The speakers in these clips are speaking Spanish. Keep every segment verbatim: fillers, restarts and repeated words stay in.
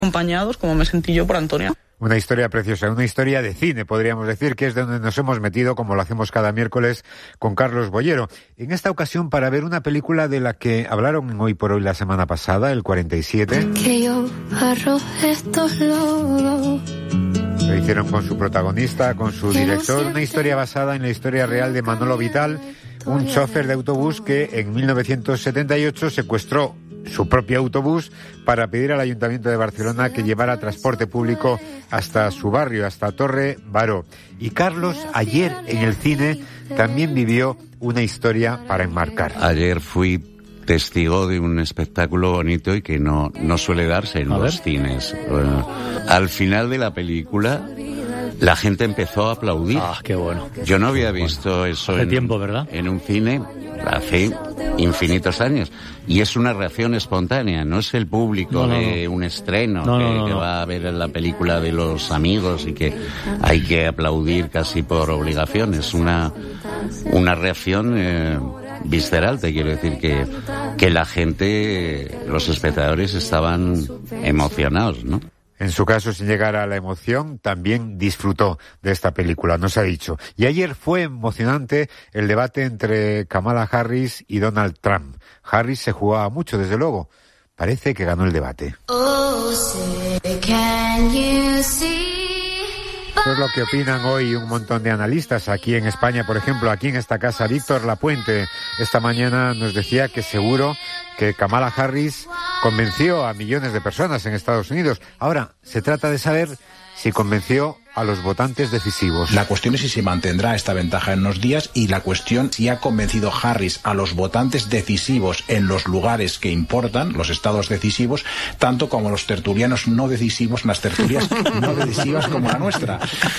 acompañados, como me sentí yo por Antonia. Una historia preciosa, una historia de cine, podríamos decir, que es donde nos hemos metido, como lo hacemos cada miércoles, con Carlos Bollero. En esta ocasión para ver una película de la que hablaron en Hoy por Hoy la semana pasada, el cuarenta y siete. Que yo barro estos logros. Lo hicieron con su protagonista, con su director, una historia basada en la historia real de Manolo Vital, un chofer de autobús que en mil novecientos setenta y ocho secuestró su propio autobús para pedir al Ayuntamiento de Barcelona que llevara transporte público hasta su barrio, hasta Torre Baró. Y Carlos, ayer en el cine, también vivió una historia para enmarcar. Ayer fui testigo de un espectáculo bonito y que no, no suele darse en los cines. Bueno, al final de la película, la gente empezó a aplaudir. Ah, qué bueno. Yo no había visto eso hace en, tiempo, ¿verdad? En un cine hace infinitos años. Y es una reacción espontánea, no es el público no, no, de no. un estreno no, que, no, no, que no. va a ver la película de los amigos y que hay que aplaudir casi por obligación. Es una, una reacción eh, visceral, te quiero decir que, que la gente, los espectadores estaban emocionados, ¿no? En su caso, sin llegar a la emoción, también disfrutó de esta película, nos ha dicho. Y ayer fue emocionante el debate entre Kamala Harris y Donald Trump. Harris se jugaba mucho, desde luego. Parece que ganó el debate. Oh, say, can you see? Eso es lo que opinan hoy un montón de analistas aquí en España. Por ejemplo, aquí en esta casa, Víctor Lapuente esta mañana nos decía que seguro que Kamala Harris convenció a millones de personas en Estados Unidos. Ahora, se trata de saber si convenció a los votantes decisivos. La cuestión es si se mantendrá esta ventaja en unos días y la cuestión si ha convencido Harris a los votantes decisivos en los lugares que importan, los estados decisivos, tanto como a los tertulianos no decisivos en las tertulias no decisivas como la nuestra.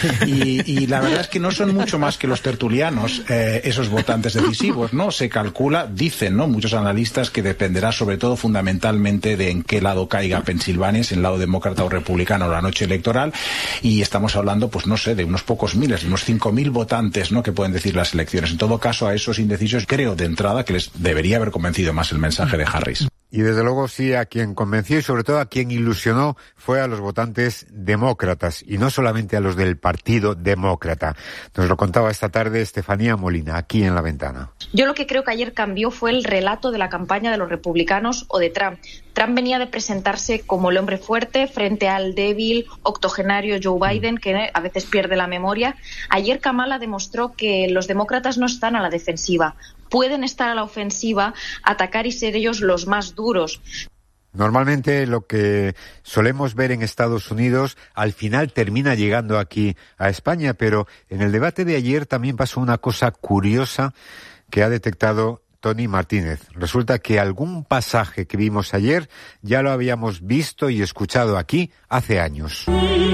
Y, y la verdad es que no son mucho más que los tertulianos eh, esos votantes decisivos, ¿no? Se calcula, dicen, ¿no?, muchos analistas, que dependerá sobre todo fundamentalmente de en qué lado caiga Pensilvania, si en el lado demócrata o republicano la noche electoral, y estamos hablando, pues no sé, de unos pocos miles, de unos cinco mil votantes, ¿no?, que pueden decir las elecciones. En todo caso, a esos indecisos creo de entrada que les debería haber convencido más el mensaje de Harris. Y desde luego sí, a quien convenció y sobre todo a quien ilusionó fue a los votantes demócratas, y no solamente a los del Partido Demócrata. Nos lo contaba esta tarde Estefanía Molina, aquí en La Ventana. Yo lo que creo que ayer cambió fue el relato de la campaña de los republicanos o de Trump. Trump venía de presentarse como el hombre fuerte frente al débil, octogenario Joe Biden, que a veces pierde la memoria. Ayer Kamala demostró que los demócratas no están a la defensiva. Pueden estar a la ofensiva, atacar y ser ellos los más duros. Normalmente lo que solemos ver en Estados Unidos al final termina llegando aquí a España, pero en el debate de ayer también pasó una cosa curiosa que ha detectado Tony Martínez. Resulta que algún pasaje que vimos ayer ya lo habíamos visto y escuchado aquí hace años.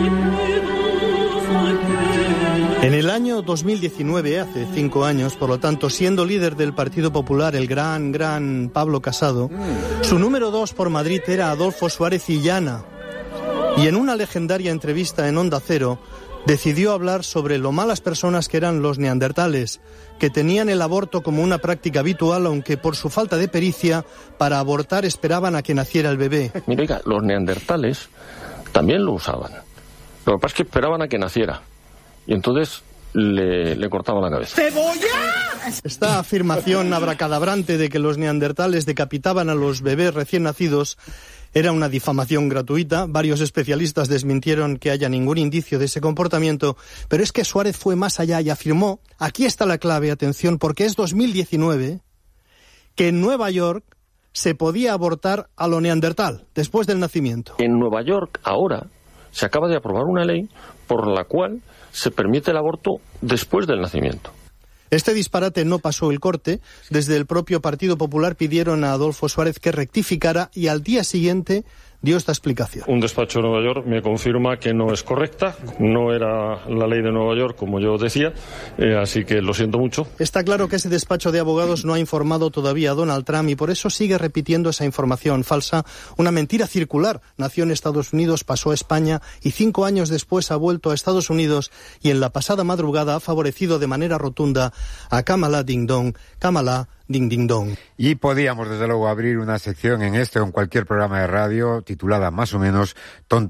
En el año dos mil diecinueve, hace cinco años, por lo tanto, siendo líder del Partido Popular el gran, gran Pablo Casado, su número dos por Madrid era Adolfo Suárez Illana. Y en una legendaria entrevista en Onda Cero, decidió hablar sobre lo malas personas que eran los neandertales, que tenían el aborto como una práctica habitual, aunque por su falta de pericia, para abortar esperaban a que naciera el bebé. Mira, oiga, los neandertales también lo usaban. Lo que pasa es que esperaban a que naciera. Y entonces le, le cortaban la cabeza. ¡Cebolla! Esta afirmación abracadabrante de que los neandertales decapitaban a los bebés recién nacidos era una difamación gratuita. Varios especialistas desmintieron que haya ningún indicio de ese comportamiento, pero es que Suárez fue más allá y afirmó, aquí está la clave, atención, porque es dos mil diecinueve, que en Nueva York se podía abortar a lo neandertal después del nacimiento. En Nueva York ahora se acaba de aprobar una ley por la cual se permite el aborto después del nacimiento. Este disparate no pasó el corte. Desde el propio Partido Popular pidieron a Adolfo Suárez que rectificara y al día siguiente dio esta explicación. Un despacho de Nueva York me confirma que no es correcta, no era la ley de Nueva York como yo decía, eh, así que lo siento mucho. Está claro que ese despacho de abogados no ha informado todavía a Donald Trump y por eso sigue repitiendo esa información falsa, una mentira circular. Nació en Estados Unidos, pasó a España y cinco años después ha vuelto a Estados Unidos y en la pasada madrugada ha favorecido de manera rotunda a Kamala Ding Dong, Kamala ding ding dong. Y podíamos desde luego abrir una sección en este o en cualquier programa de radio titulada más o menos Tonto